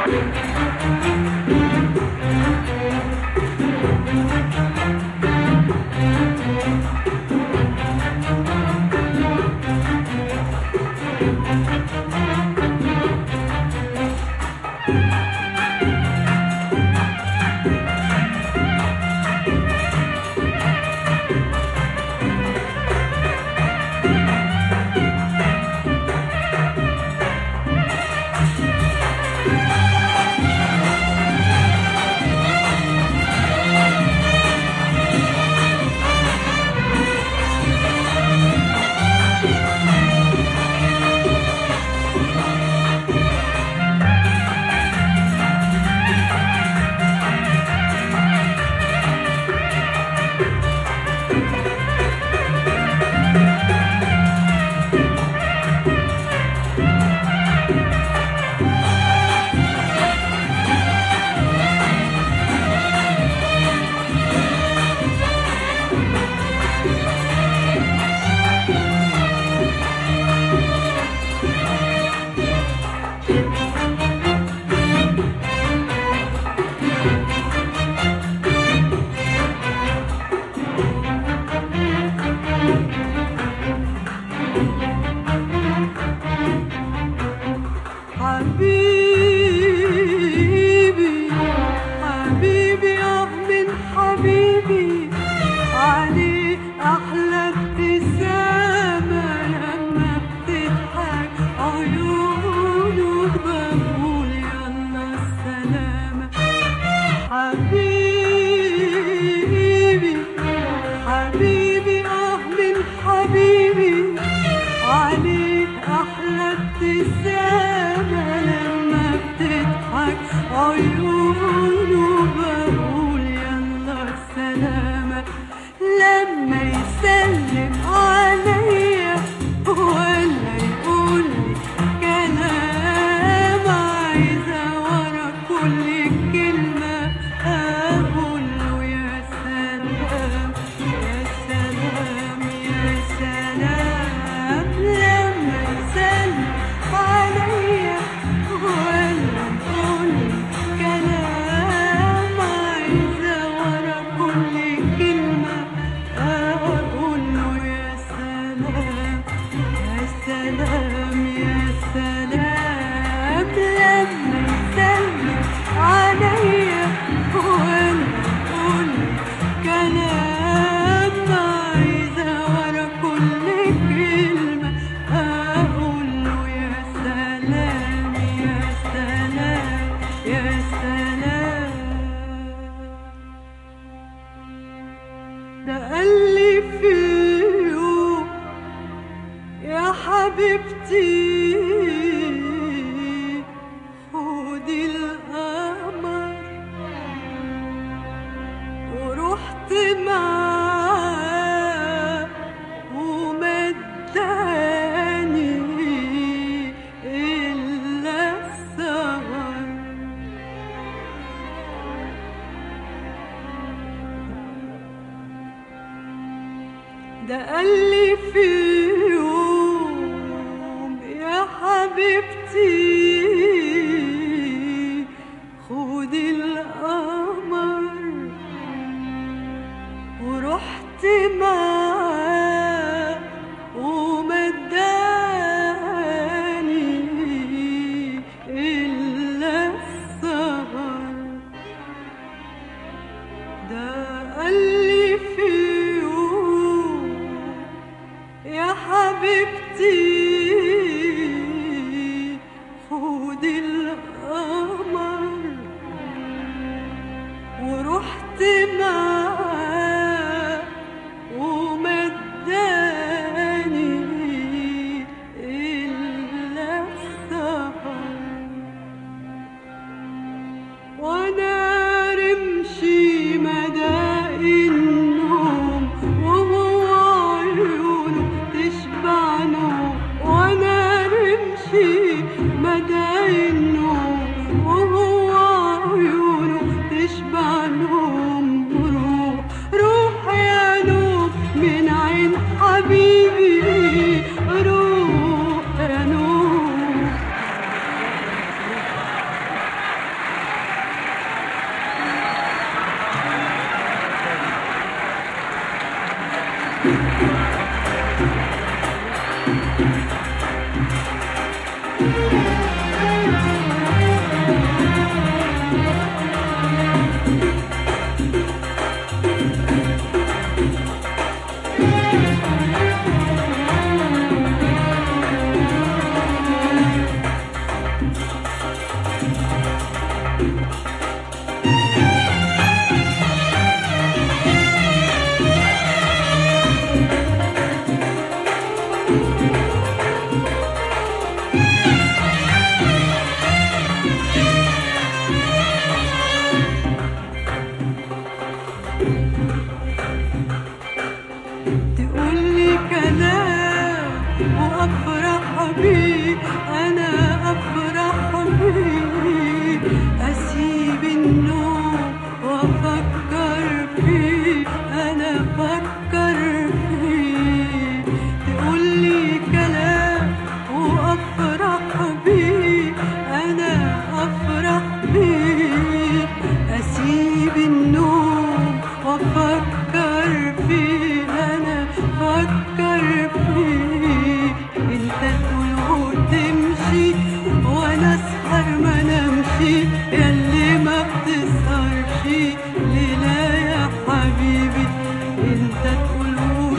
النوم تقولي كلام وأفرح بيه، أنا أفرح بيه، أسيب النوم وأفكر فيه، أنا أفكر فيه. تقولي كلام وأفرح بيه، أنا أفرح بيه، أسيب النوم وأفكر فيه، أنا أفكر فيه. أنت تقول وتمشي وأنا أسهر ما نمشي، ياللي ما بتسهرش ليلة يا حبيبي. أنت تقول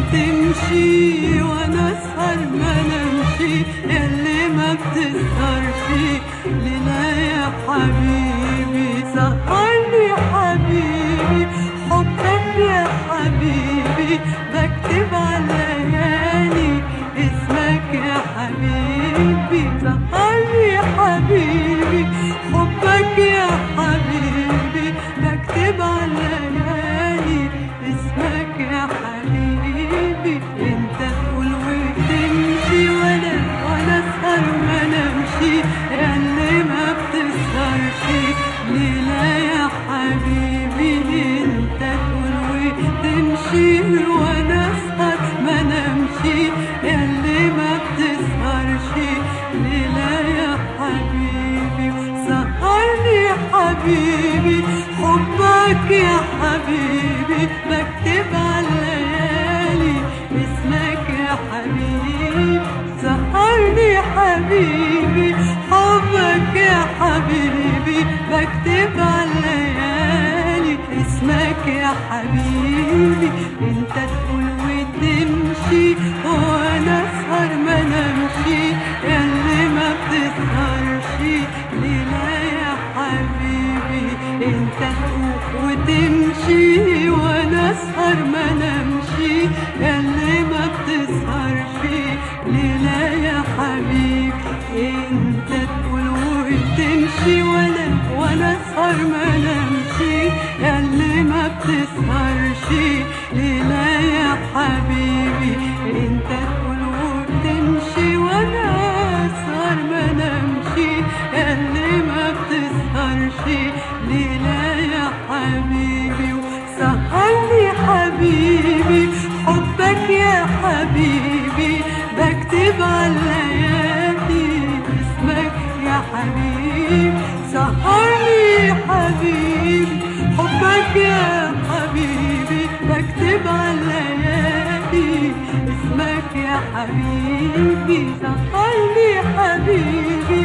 وتمشي وأنا أسهر ما نمشي، ياللي ما بتسهرش ليلة يا حبيبي. سهرني حبيبي حبك يا حبيبي، بكتب على ليالي اسمك يا حبيبي. سهرني حبيبي حبك يا حبيبي، بكتب على ليالي اسمك يا حبيبي. انت تقول وتمشي وانا اسهر ما نمشي، ياللي ما بتسهرش ليلة يا حبيبي. انت تقول وتمشي وانا اسهر ما نمشي، ياللي ما بتسهرش ليلة يا حبيبي. سهرني حبيبي حبك يا حبيبي، بكتب على الليالي اسمك يا حبيبي. سهرني حبيبي حبك يا حبيبي، بكتب على الليالي اسمك يا حبيبي. انت تقول وتمشي وانا اسهر ما نمشي، ياللي ما بتسهرش ليلة يا حبيبي. انت تقول وتمشي وانا اسهر ما نمشي، ياللي ما بتسهرش ليلة يا حبيبي. انت تقول وتمشي وانا اسهر ما نمشي، ياللي ما بتسهرش ليلة يا حبيبي. انت تقول وتمشي وانا اسهر ما نمشي، ياللي ما بتسهرش ليلة يا حبيبي. سهرني حبيبي حبك يا حبيبي، بكتب على الليالي اسمك يا حبيبي. سهرني حبيبي حبك يا حبيبي، بكتب على الليالي اسمك يا حبيبي. سهرني حبيبي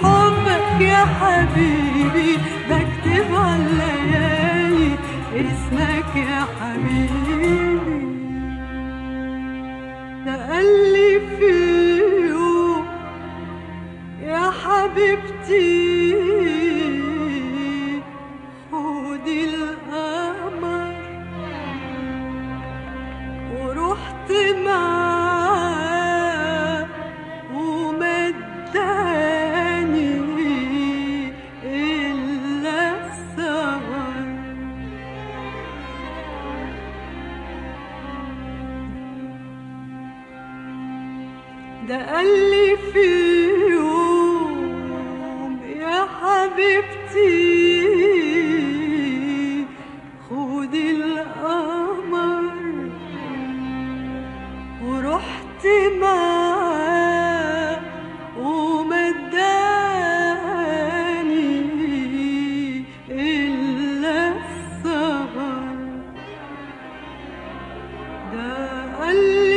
حبك يا حبيبي، بكتب على الليالي اسمك يا حبيبي. تقلي في يوم يا حبيبتي خدي القمر، ورحت معاه ومداني إلا السهر. ده قالي في يوم يا حبيبتي خدي القمر، ورحت معاه ومداني إلا السهر. ده قالي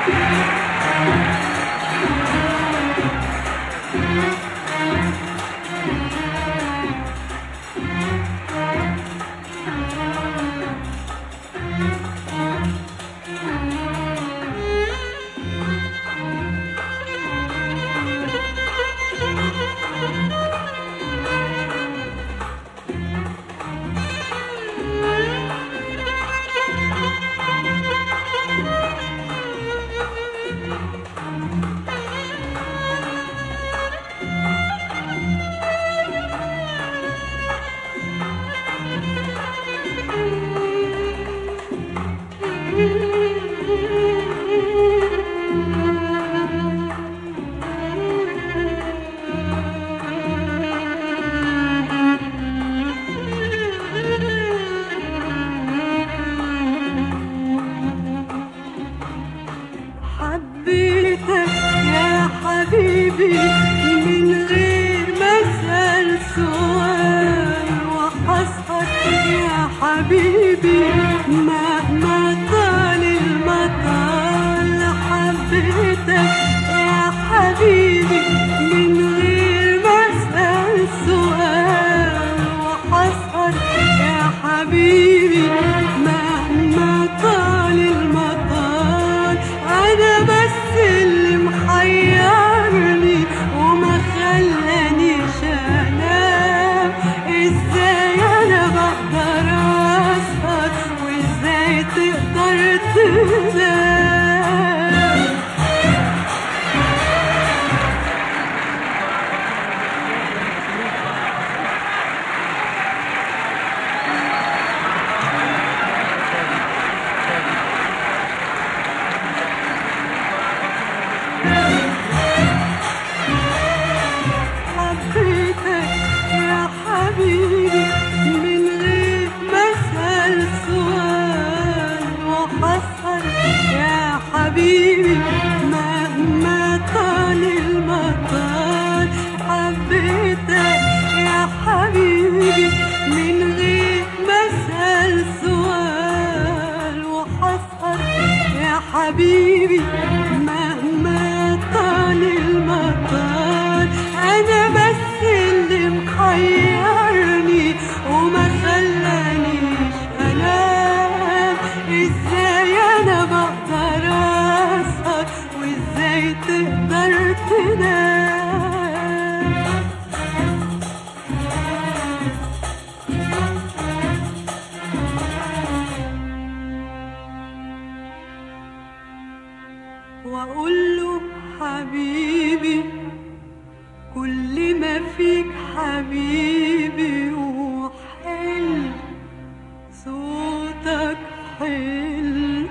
حبيتك يا حبيبي من غير ما اسأل سؤال، وحسهر يا حبيبي مهما طال المطال. حبيتك يا حبيبي من غير ما اسأل سؤال، وحسهر يا حبيبي مهما طال المطال. أنا بس اللي محيرني وما خلانيش أنام، إزاي أنا بقدر أسهر وإزاي تقدر تنام. حبيتك يا حبيبي من غير ما اسأل سؤال، وحسهر يا حبيبي مهما طال المطال. حبيتك يا حبيبي من غير ما اسأل سؤال، وحسهر يا حبيبي مهما طال المطال. أنا بس اللي محيرني وما خلانيش أنام، إزاي أنا بقدر أسهر وإزاي تقدر تنام. وأقول له حبيبي كل ما فيك حبيبي وحلو، صوتك حلو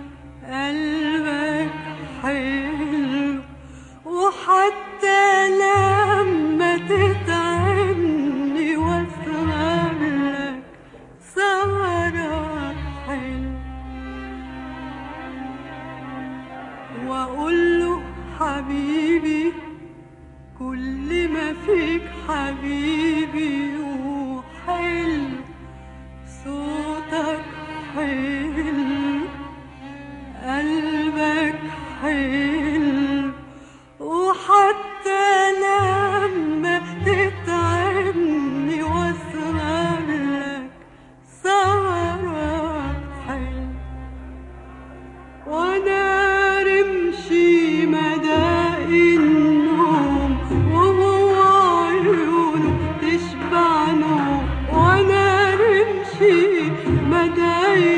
قلبك حلو، وحتى لما تتعبني واسهر لك سهرك حلو. وأقول له حبيبي كل ما فيك حبيبي وحلو، صوتك حلو قلبك حلو، وحتى لما تتعبني واسهر لك سهرك حلو. وانا رمشي مدى النوم وهو عيونه تشبع نوم، وانا رمشي مدى